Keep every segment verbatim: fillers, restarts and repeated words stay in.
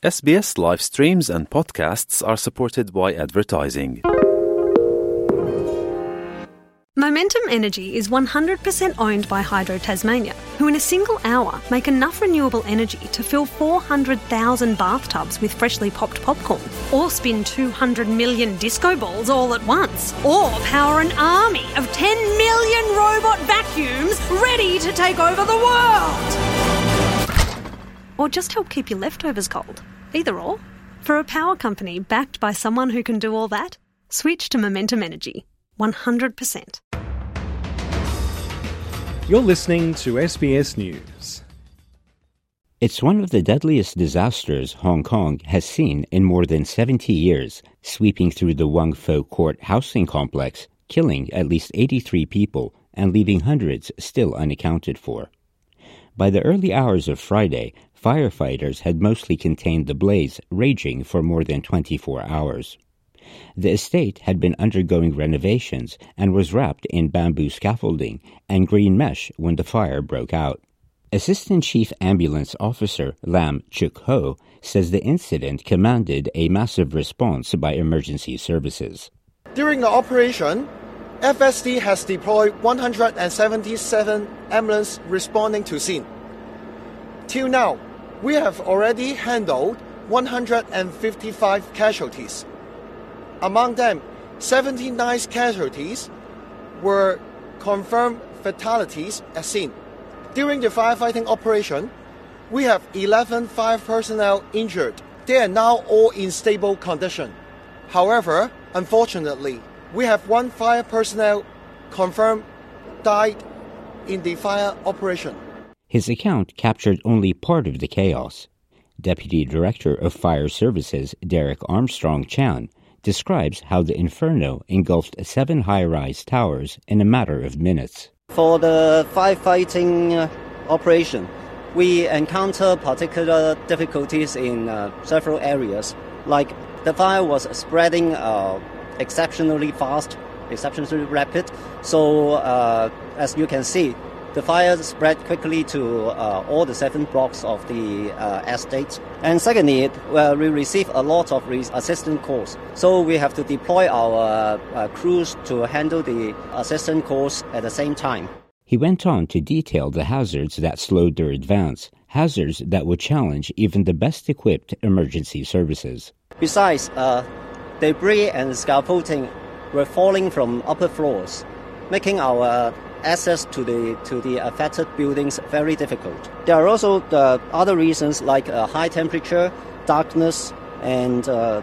S B S live streams and podcasts are supported by advertising. Momentum Energy is one hundred percent owned by Hydro Tasmania, who in a single hour make enough renewable energy to fill four hundred thousand bathtubs with freshly popped popcorn, or spin two hundred million disco balls all at once, or power an army of ten million robot vacuums ready to take over the world! Or just help keep your leftovers cold. Either or. For a power company backed by someone who can do all that, switch to Momentum Energy. one hundred percent. You're listening to S B S News. It's one of the deadliest disasters Hong Kong has seen in more than seventy years, sweeping through the Wong Fo Court housing complex, killing at least eighty-three people and leaving hundreds still unaccounted for. By the early hours of Friday, firefighters had mostly contained the blaze raging for more than twenty-four hours. The estate had been undergoing renovations and was wrapped in bamboo scaffolding and green mesh when the fire broke out. Assistant Chief Ambulance Officer Lam Chuk Ho says the incident commanded a massive response by emergency services. During the operation, F S D has deployed one hundred seventy-seven ambulances responding to scene. Till now, we have already handled one hundred fifty-five casualties. Among them, seventy-nine casualties were confirmed fatalities at scene. During the firefighting operation, we have eleven fire personnel injured. They are now all in stable condition. However, unfortunately, we have one fire personnel confirmed died in the fire operation. His account captured only part of the chaos. Deputy Director of Fire Services Derek Armstrong Chan describes how the inferno engulfed seven high-rise towers in a matter of minutes. For the firefighting uh, operation, we encounter particular difficulties in uh, several areas. Like the fire was spreading uh, exceptionally fast, exceptionally rapid. So uh, as you can see, the fire spread quickly to uh, all the seven blocks of the uh, estate. And secondly, well, we receive a lot of re- assistance calls. So we have to deploy our uh, crews to handle the assistance calls at the same time. He went on to detail the hazards that slowed their advance, hazards that would challenge even the best-equipped emergency services. Besides, uh, debris and scaffolding were falling from upper floors, making our access to the to the affected buildings very difficult. There are also uh, other reasons like uh, high temperature, darkness, and uh,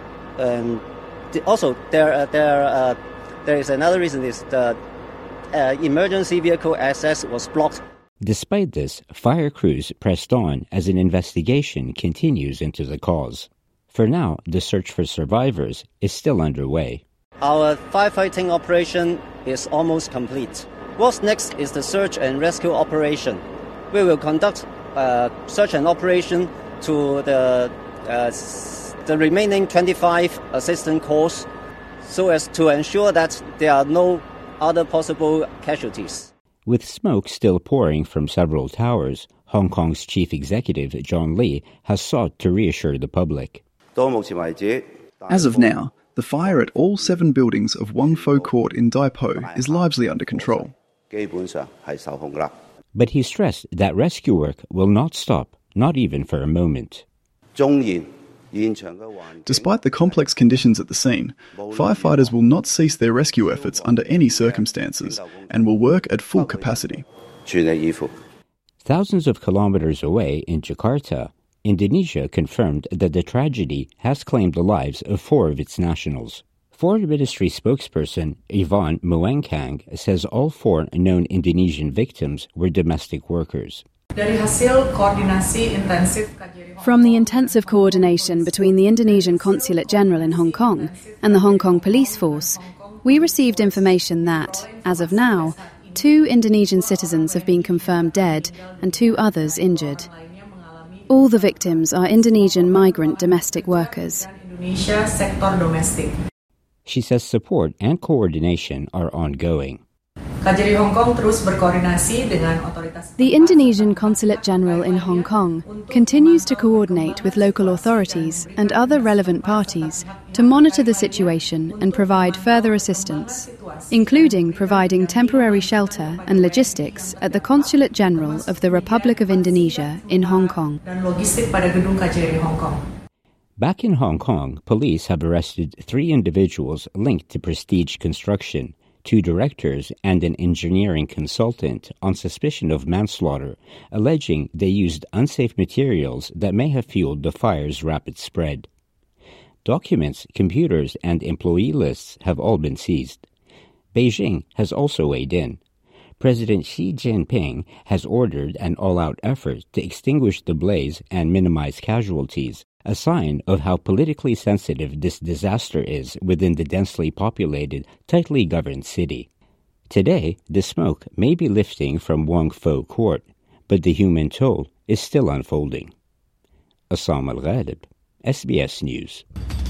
and the, also there uh, there uh, there is another reason is the uh, emergency vehicle access was blocked. Despite this, fire crews pressed on as an investigation continues into the cause. For now, the search for survivors is still underway. Our firefighting operation is almost complete. What's next is the search and rescue operation. We will conduct uh, search and operation to the uh, the remaining twenty-five assistance calls so as to ensure that there are no other possible casualties. With smoke still pouring from several towers, Hong Kong's chief executive, John Lee, has sought to reassure the public. As of now, the fire at all seven buildings of Wong Fo Court in Dai Po is largely under control. But he stressed that rescue work will not stop, not even for a moment. Despite the complex conditions at the scene, firefighters will not cease their rescue efforts under any circumstances and will work at full capacity. Thousands of kilometers away in Jakarta, Indonesia confirmed that the tragedy has claimed the lives of four of its nationals. Foreign Ministry spokesperson Yvonne Muangkang says all four known Indonesian victims were domestic workers. From the intensive coordination between the Indonesian Consulate General in Hong Kong and the Hong Kong Police Force, we received information that, as of now, two Indonesian citizens have been confirmed dead and two others injured. All the victims are Indonesian migrant domestic workers. She says support and coordination are ongoing. The Indonesian Consulate General in Hong Kong continues to coordinate with local authorities and other relevant parties to monitor the situation and provide further assistance, including providing temporary shelter and logistics at the Consulate General of the Republic of Indonesia in Hong Kong. Back in Hong Kong, police have arrested three individuals linked to Prestige Construction, two directors and an engineering consultant on suspicion of manslaughter, alleging they used unsafe materials that may have fueled the fire's rapid spread. Documents, computers, and employee lists have all been seized. Beijing has also weighed in. President Xi Jinping has ordered an all-out effort to extinguish the blaze and minimize casualties, a sign of how politically sensitive this disaster is within the densely populated, tightly governed city. Today, the smoke may be lifting from Wong Fo Court, but the human toll is still unfolding. Assam Al-Ghalib, S B S News.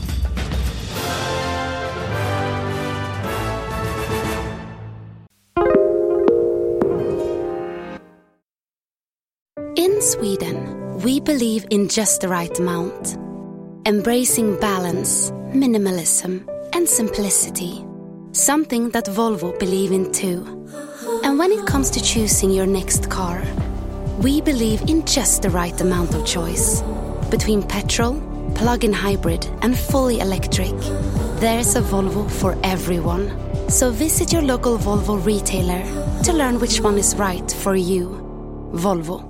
In Sweden, we believe in just the right amount, embracing balance, minimalism, and simplicity. Something that Volvo believe in too. And when it comes to choosing your next car, we believe in just the right amount of choice. Between petrol, plug-in hybrid, and fully electric, there's a Volvo for everyone. So visit your local Volvo retailer to learn which one is right for you. Volvo.